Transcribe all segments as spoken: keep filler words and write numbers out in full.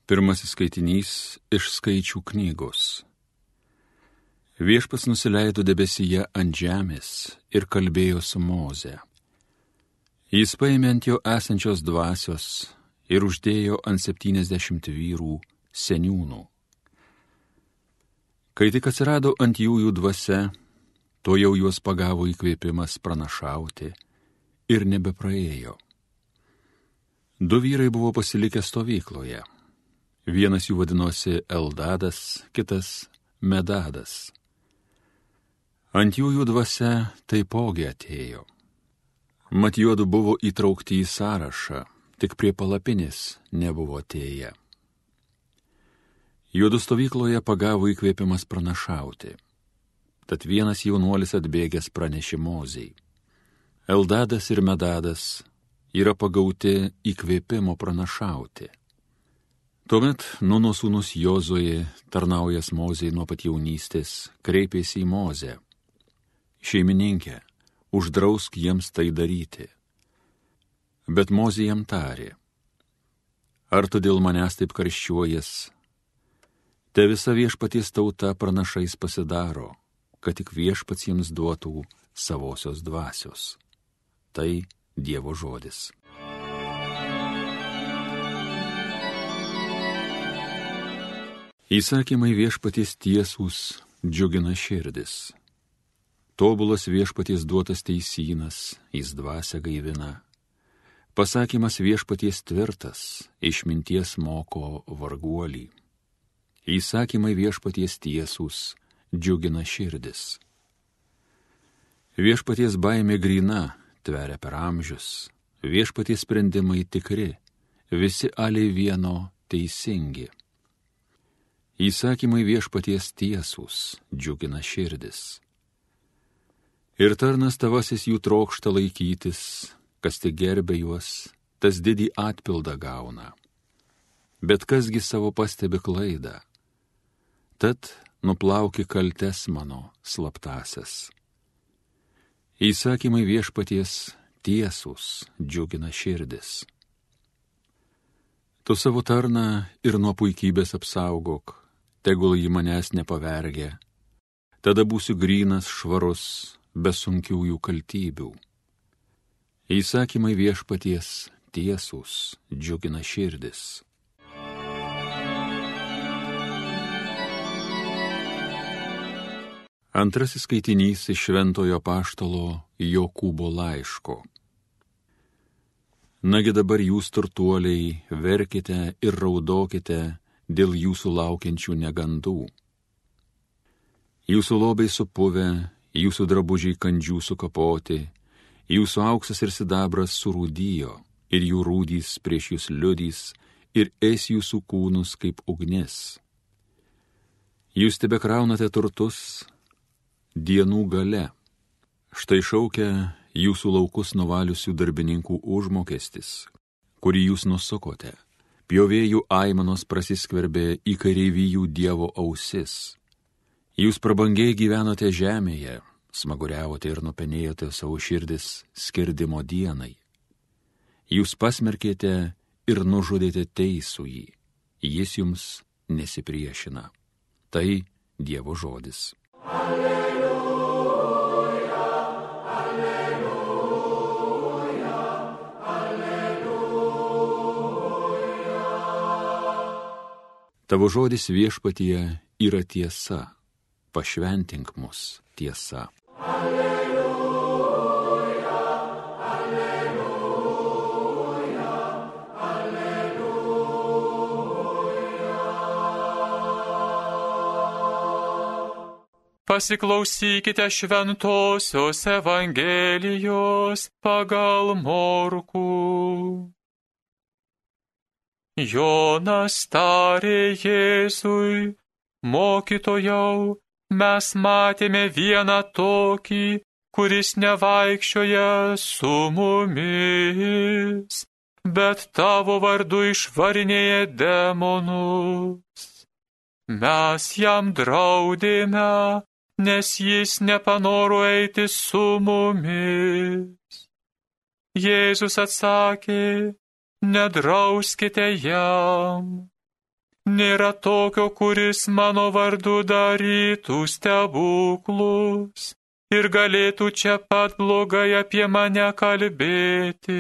Pirmasis skaitinys iš Skaičių knygos. Viešpats nusileido debesyje ant žemės ir kalbėjo su Moze. Jis paėmė ant jo esančios dvasios ir uždėjo ant septyniasdešimt vyrų seniūnų. Kai tik atsirado ant jų jų dvasia, to jau juos pagavo įkvėpimas pranašauti ir nebepraėjo. Du vyrai buvo pasilikę stovykloje. Vienas jų vadinosi Eldadas, kitas Medadas. Ant jų jų dvasia taipogi atėjo. Mat juodu buvo įtraukti į sąrašą, tik prie palapinės nebuvo atėję. Juodu stovykloje pagavo įkvėpimas pranašauti. Tad vienas jaunuolis atbėgęs pranešė Mozei. Eldadas ir Medadas yra pagauti įkvėpimo pranašauti. Tuomet Nuno sūnus Jozuė, tarnaujas Mozei nuo pat jaunystės, kreipėsi į Mozę. Šeimininkė, uždrausk jiems tai daryti. Bet Mozė jam tarė. Ar tu dėl manęs taip karščiuojas? Te visa viešpaties tauta pranašais pasidaro, kad tik viešpats jiems duotų savosios dvasios. Tai Dievo žodis. Įsakymai viešpaties tiesūs džiugina širdis. Tobulas viešpaties duotas teisynas, jis dvasią gaivina. Pasakymas viešpaties tvirtas, išminties moko varguolį. Įsakymai viešpaties tiesūs džiugina širdis. Viešpaties baimė gryna, tveria per amžius. Viešpaties sprendimai tikri, visi aliai vieno teisingi. Įsakymai viešpaties tiesūs džiugina širdis. Ir tarnas tavasis jų trokšta laikytis, kas tik gerbė juos, tas didį atpildą gauna. Bet kasgi savo pastebi klaidą? Tad nuplauki kaltes mano slaptasias. Įsakymai viešpaties tiesūs džiugina širdis. Tu savo tarną ir nuo puikybės apsaugok, tegul ji manęs nepavergia, tada būsiu grynas, švarus, be sunkiųjų kaltybių. Įsakymai viešpaties tiesūs džiugina širdis. Antrasis skaitinys iš Šventojo apaštalo Jokūbo laiško. Nagi dabar jūs turtuoliai, verkite ir raudokite dėl jūsų laukiančių negandų. Jūsų lobiai supuvę, jūsų drabužiai kandžių sukapoti, jūsų auksas ir sidabras surūdijo, ir jų rūdys prieš jūs liudys, ir eis jūsų kūnus kaip ugnis. Jūs tebekraunate turtus dienų gale. Štai šaukia jūsų laukus nuvaliusių darbininkų užmokestis, kurį jūs nusukote. Pjovėjų aimanos prasiskverbė į kareivijų Dievo ausis. Jūs prabangiai gyvenote žemėje, smaguriavote ir nupenėjote savo širdis skirdimo dienai. Jūs pasmerkėte ir nužudėte teisųjį, jis jums nesipriešina. Tai Dievo žodis. Alleluja, alleluja, alleluja. Tavo žodis viešpatie yra tiesa, pašventink mus tiesa. Alleluja, alleluja, alleluja. Pasiklausykite šventosios Evangelijos pagal Morkų. Jonas tarė Jėzui: Mokytojau, mes matėme vieną tokį, kuris nevaikščioja su mumis, bet tavo vardu išvarinėja demonus. Mes jam draudėme, nes jis nepanoro eiti su mumis. Jėzus atsakė: Nedrauskite jam, nėra tokio, kuris mano vardu darytų stebuklus ir galėtų čia pat blogai apie mane kalbėti.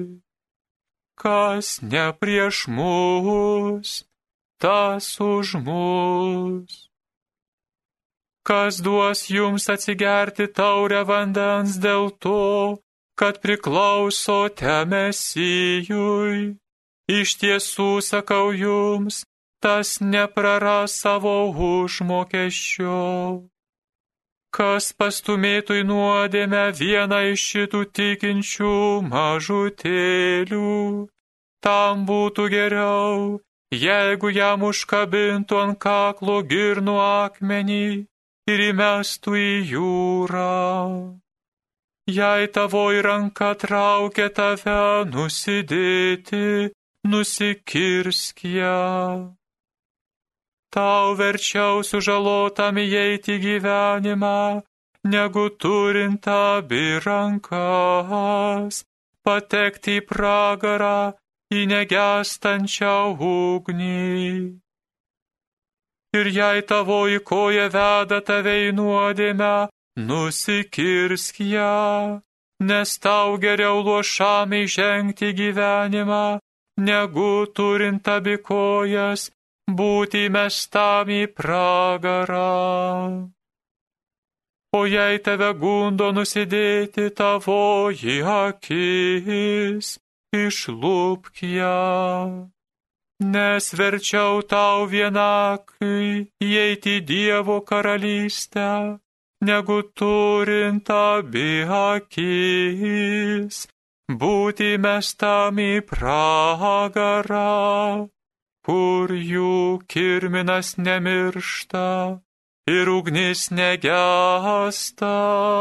Kas ne prieš mus, tas už mus. Kas duos jums atsigerti taurę vandens dėl to, kad priklausote Mesijui? Iš tiesų sakau jums, tas nepraras savo užmokesčio. Kas pastumėtų į nuodėmę vieną iš šitų tikinčių mažutėlių, tam būtų geriau, jeigu jam užkabintų ant kaklo girnų akmenį ir įmestų į jūrą. Jei tavoji ranka traukia tave nusidėti, nusikirsk ją. Tau verčiau sužalotam įeiti gyvenimą, negu turint abi rankas, patekti į pragarą, į negęstančią ugnį. Ir jei tavoji koja veda tave į nuodėmę, nusikirsk ją, nes tau geriau luošam įžengti gyvenimą, negu turint abi kojas, būti mestam į pragarą. O jei tave gundo nusidėti tavoji akis, išlupk ją. Nes verčiau tau vienakai įeiti į Dievo karalystę, negu turint abi akis, būti mestam į pragarą, kur jų kirminas nemiršta ir ugnis negęsta.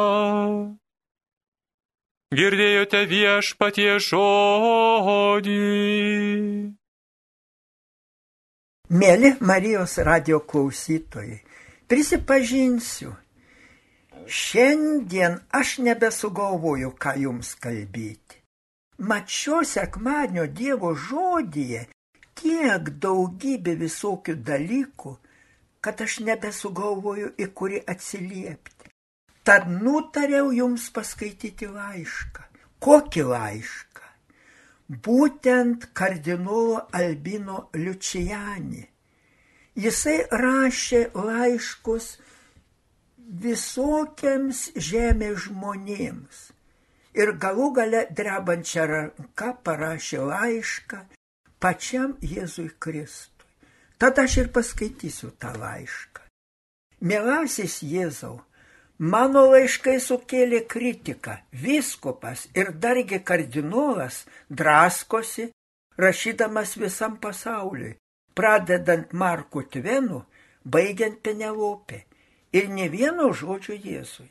Girdėjote Viešpaties žodį. Mėly Marijos radijo klausytojai, prisipažinsiu, šiandien aš nebesugalvoju, ką jums kalbėti. Mat šio sekmadienio Dievo žodyje tiek daugybė visokių dalykų, kad aš nebesugalvoju, į kurį atsiliepti. Tad nutariau jums paskaityti laišką. Kokį laišką? Būtent kardinolo Albino Luciani. Jisai rašė laiškus visokiams žemės žmonėms ir galų gale drebančią ranką parašė laišką pačiam Jėzui Kristui. Tad aš ir paskaitysiu tą laišką. Mielasis Jėzau, mano laiškai sukėlė kritiką. Vyskupas ir dargi kardinolas draskosi, rašydamas visam pasauliui, pradedant Marku Tvenu, baigiant Penelopę, ir ne vieno žodžio Jėzui.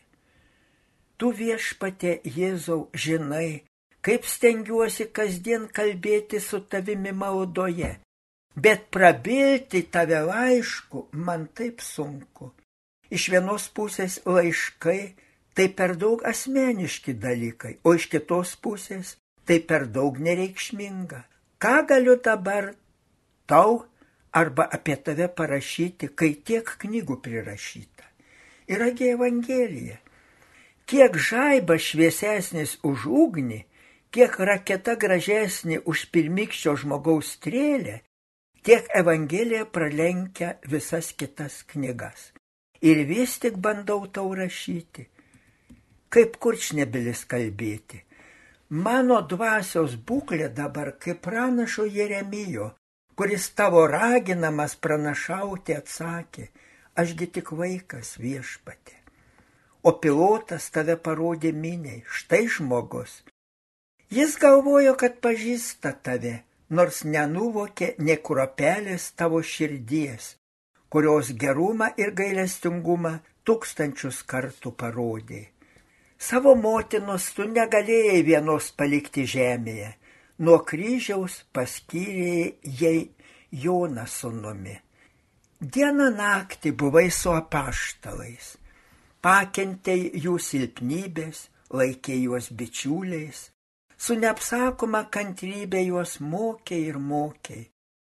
Tu, Viešpatie Jėzau, žinai, kaip stengiuosi kasdien kalbėti su tavimi maldoje, bet prabilti tave laišku man taip sunku. Iš vienos pusės laiškai tai per daug asmeniški dalykai, o iš kitos pusės tai per daug nereikšminga. Ką galiu dabar tau arba apie tave parašyti, kai tiek knygų prirašyta? Yragi Evangelija. Kiek žaibas šviesesnis už ugnį, kiek raketa gražesnė už pirmykščio žmogaus strėlę, tiek Evangelija pralenkia visas kitas knygas. Ir vis tik bandau tau rašyti, kaip kurčnebylis kalbėti. Mano dvasios būklė dabar kaip pranašo Jeremijo, kuris tavo raginamas pranašauti atsakė, ašgi tik vaikas, Viešpatie. O pilotas tave parodė miniai, štai žmogus. Jis galvojo, kad pažįsta tave, nors nenuvokė nė kruopelės tavo širdies, kurios gerumą ir gailestingumą tūkstančius kartų parodė. Savo motinos tu negalėjai vienos palikti žemėje, nuo kryžiaus paskyrėjai jai Joną sūnumi. Dieną naktį buvai su apaštalais, pakentei jų silpnybės, laikei juos bičiuliais, su neapsakoma kantrybė juos mokei ir mokei.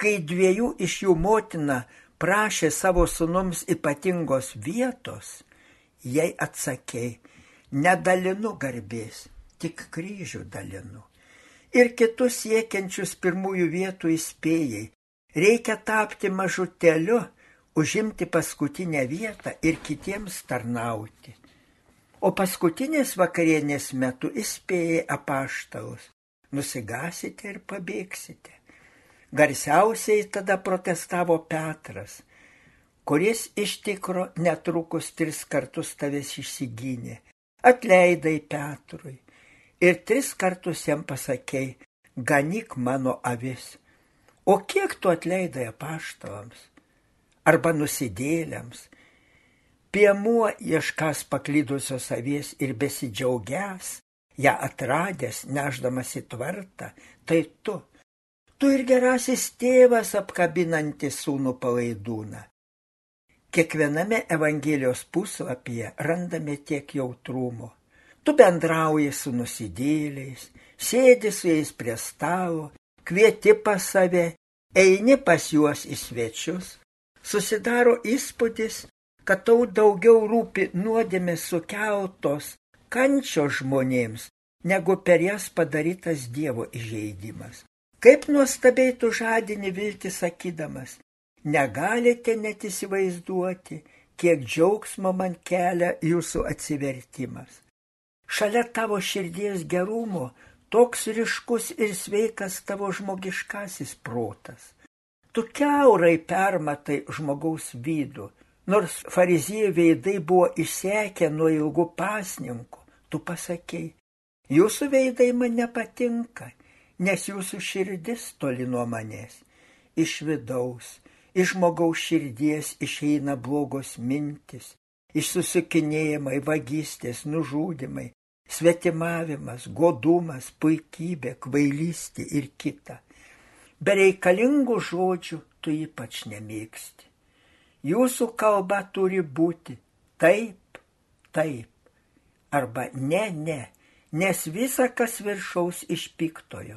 Kai dviejų iš jų motina prašė savo sūnums ypatingos vietos, jai atsakei, nedalinu garbės, tik kryžių dalinu. Ir kitus siekiančius pirmųjų vietų įspėjai, reikia tapti mažutėliu, užimti paskutinę vietą ir kitiems tarnauti. O paskutinės vakarienės metu įspėjai apaštalus, nusigasite ir pabėgsite. Garsiausiai tada protestavo Petras, kuris iš tikro netrukus tris kartus tavęs išsigynė. Atleidai Petrui ir tris kartus jam pasakei, ganyk mano avis. O kiek tu atleidai apaštalams? Arba nusidėliams? Piemuo ieškas paklydusios avies ir besidžiaugias, ją atradęs, nešdamas į tvartą, tai tu. Tu ir gerasis tėvas apkabinantis sūnų palaidūną. Kiekviename Evangelijos puslapyje randame tiek jautrumo. Tu bendrauji su nusidėliais, sėdi su jais prie stalo, kvieti pas save, eini pas juos į svečius. Susidaro įspūdis, kad tau daugiau rūpi nuodėmės sukeltos kančios žmonėms, negu per jas padarytas Dievo įžeidimas. Kaip nuostabiai tu žadini viltį sakydamas, negalite net įsivaizduoti, kiek džiaugsmo man kelia jūsų atsivertimas. Šalia tavo širdies gerumo toks ryškus ir sveikas tavo žmogiškasis protas. Tu kiaurai permatai žmogaus vidų, nors fariziejų veidai buvo išsekę nuo ilgų pasninkų, tu pasakei, jūsų veidai man nepatinka, nes jūsų širdis toli nuo manęs. Iš vidaus, iš žmogaus širdies išeina blogos mintis, išsusukinėjimai, vagystės, nužudymai, svetimavimas, godumas, puikybė, kvailystė ir kita. Bereikalingų žodžių tu ypač nemėgsti. Jūsų kalba turi būti taip, taip, arba ne, ne, nes visa kas viršaus iš piktojo.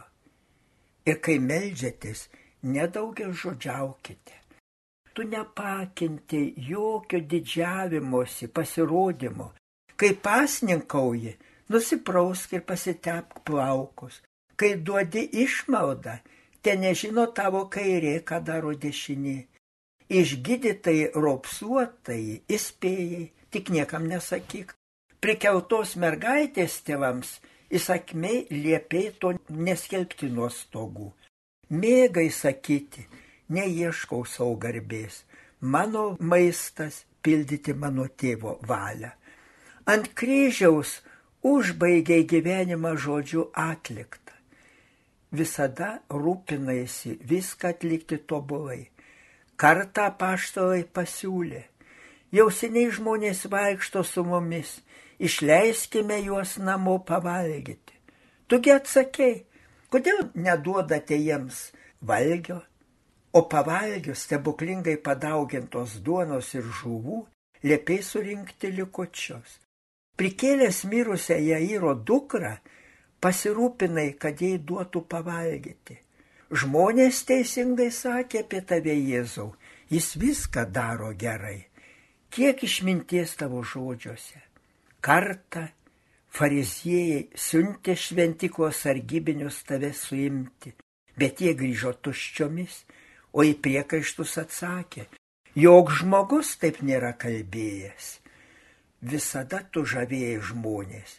Ir kai meldžiatės, nedaugiau žodžiaukite. Tu nepakinti jokio didžiavimosi, pasirodymo. Kai pasninkauji, nusiprausk ir pasitepk plaukus. Kai duodi išmaldą, te nežino tavo kairė, ką daro dešinė. Išgydytai ropsuotai, įspėjai, tik niekam nesakyk. Prikeltos mergaitės tėvams įsakmiai liepiai to neskelbti nuo stogų. Mėgai sakyti, neieškau savo garbės, mano maistas pildyti mano tėvo valią. Ant kryžiaus užbaigiai gyvenimą žodžiu atliktą. Visada rūpinaisi viską atlikti tobulai. Kartą apaštalai pasiūlė, jau seniai žmonės vaikšto su mumis, išleiskime juos namo pavalgyti. Tugi atsakei, kodėl neduodate jiems valgio, o pavalgius stebuklingai padaugintos duonos ir žuvų liepiai surinkti likučius. Prikėlęs mirusią Jairo dukrą, pasirūpinai, kad jai duotų pavalgyti. Žmonės teisingai sakė apie tave, Jėzau, jis viską daro gerai. Kiek išminties tavo žodžiuose. Kartą fariziejai siuntė šventiklos sargybinius tave suimti, bet jie grįžo tuščiomis, o į priekaištus atsakė, jog žmogus taip nėra kalbėjęs. Visada tu žavėjai žmonės.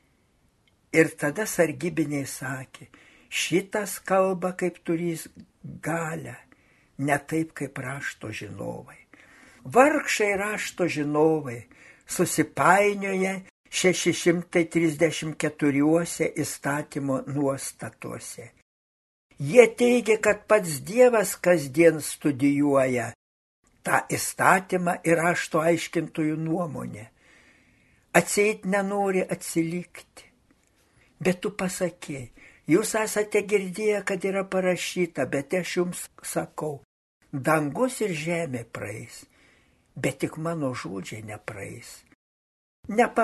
Ir tada sargybiniai sakė, šitas kalba kaip turys galią, ne taip kaip rašto žinovai. Vargšai rašto žinovai susipainioja šeši šimtai trisdešimt keturiuose įstatymo nuostatuose. Jie teigia, kad pats Dievas kasdien studijuoja tą įstatymą ir rašto aiškintojų nuomonę. Atseit nenori atsilikti. Bet tu pasakei, jūs esate girdėję, kad yra parašyta, bet aš jums sakau, dangus ir žemė praeis, bet tik mano žodžiai nepraeis.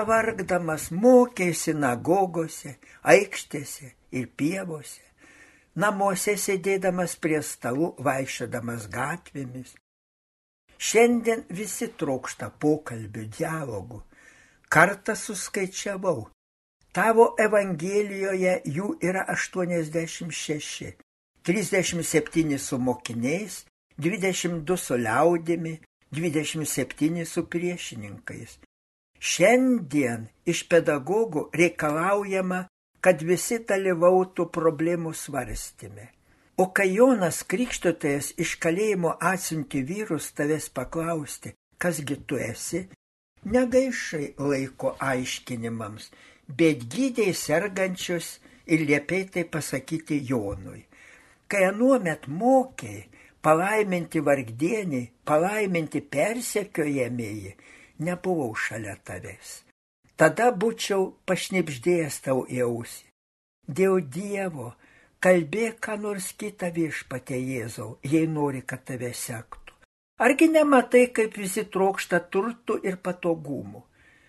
Nepavargdamas mokei sinagogose, aikštėse ir pievose, namuose sėdėdamas prie stalų, vaikščiodamas gatvėmis. Šiandien visi trokšta pokalbių, dialogų. Kartą suskaičiavau, tavo Evangelijoje jų yra aštuoniasdešimt šeši, trisdešimt septyni su mokiniais, dvidešimt du su liaudimi, dvidešimt septyni su priešininkais. Šiandien iš pedagogų reikalaujama, kad visi dalyvautų problemų svarstyme. O kai Jonas Krikštytojas iš kalėjimo atsiuntė vyrus tavęs paklausti, kasgi tu esi, negaišai laiko aiškinimams, bet gydei sergančius ir liepei tai pasakyti Jonui. Kai anuomet mokei palaiminti vargdienį, palaiminti persekiojamieji, nebuvau šalia tavęs. Tada būčiau pašnibždėjęs tau į ausį. Dėl Dievo, kalbėk ką nors kitą Viešpatie Jėzau, jei nori, kad tave sektų. Argi nematai, kaip visi trokšta turtų ir patogumų?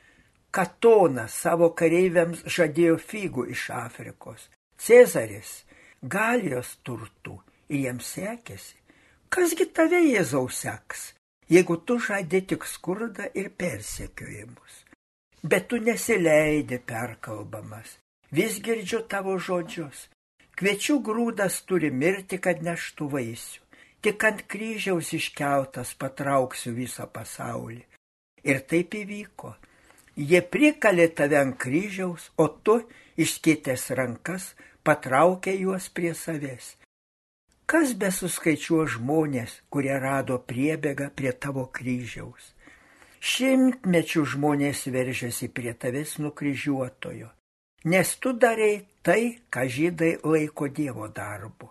Katonas savo kareiviams žadėjo figų iš Afrikos. Cezaris Galijos turtų ir jiems sekėsi. Kasgi tave Jėzau seks, jeigu tu žadi tik skurdą ir persekiojimus? Bet tu nesileidi perkalbamas, vis girdžiu tavo žodžius. Kviečių grūdas turi mirti, kad neštų vaisių. Tik ant kryžiaus iškeltas patrauksiu visą pasaulį. Ir taip įvyko. Jie prikalė tave ant kryžiaus, o tu, išskėtęs rankas, patraukė juos prie savęs. Kas besuskaičiuo žmonės, kurie rado priebėgą prie tavo kryžiaus? Šimtmečių žmonės veržėsi prie tavęs nukryžiuotojo, nes tu darei tai, ką žydai laiko Dievo darbu.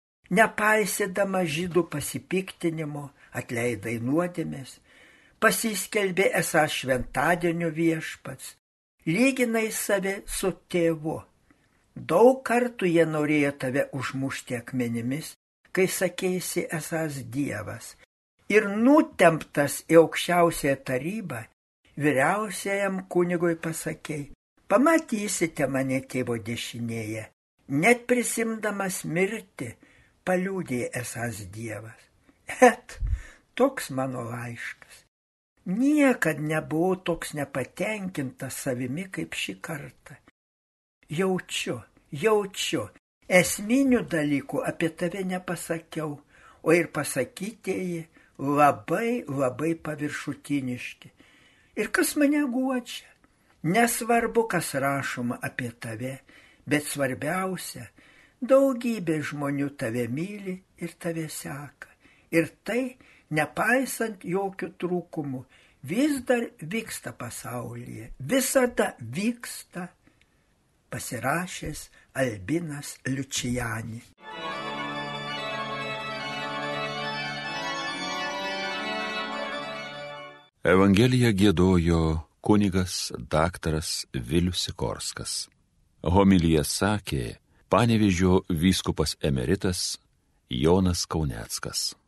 Nepaisydama žydų pasipiktinimo, atleidai nuodėmės, pasiskelbė esąs šventadienio viešpats, lyginai save su tėvu. Daug kartų jie norėjo tave užmušti akmenimis, kai sakėsi esąs Dievas. Ir nutemptas į aukščiausiąją tarybą, vyriausiajam kunigui pasakei, pamatysite mane tėvo dešinėje, net prisimdamas mirti, paliudė esąs Dievas. Et, toks mano laiškas. Niekad nebuvau toks nepatenkintas savimi kaip šį kartą. Jaučiu, jaučiu, esminių dalykų apie tave nepasakiau, o ir pasakytieji labai, labai paviršutiniški. Ir kas mane guodžia? Nesvarbu, kas rašoma apie tave, bet svarbiausia, daugybė žmonių tave myli ir tave seka. Ir tai, nepaisant jokių trūkumų, vis dar vyksta pasaulyje. Visada vyksta, pasirašęs Albinas Liučijani. Evangeliją giedojo kunigas daktaras Vilius Sikorskas. Homiliją sakė Panevėžio vyskupas emeritas Jonas Kauneckas.